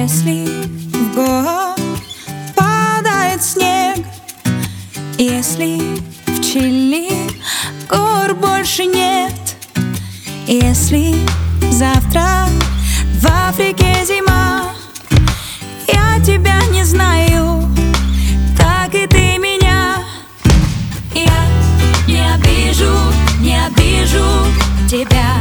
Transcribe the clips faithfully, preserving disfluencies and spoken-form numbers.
Если в город падает снег, если в Чили гор больше нет, если завтра в Африке зима, я тебя не знаю, так и ты меня. Я не обижу, не обижу тебя.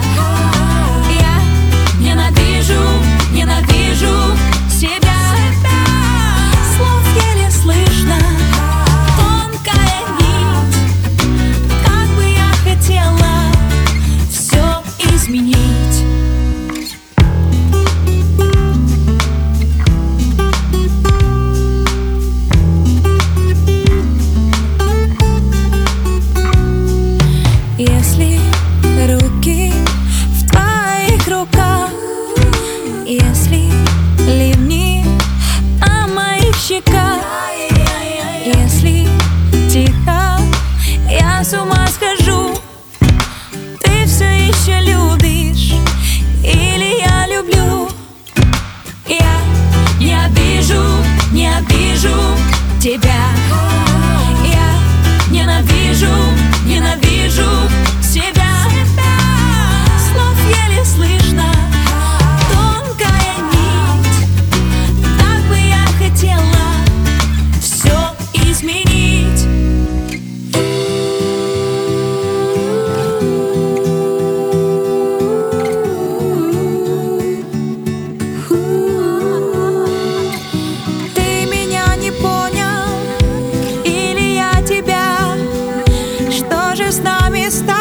Я ненавижу, ненавижу себя. Слов еле слышно, тонкая нить. Как бы я хотела все изменить. Если руки в твоих руках, если ливни на моих щеках, если тихо я с ума схожу, ты все еще любишь или я люблю? Я не обижу, не обижу тебя. Я ненавижу, ненавижу себя. Слов еле слышно, тонкая нить. Как бы я хотела все изменить. Ты меня не понял, или я тебя? Что же с нами стало?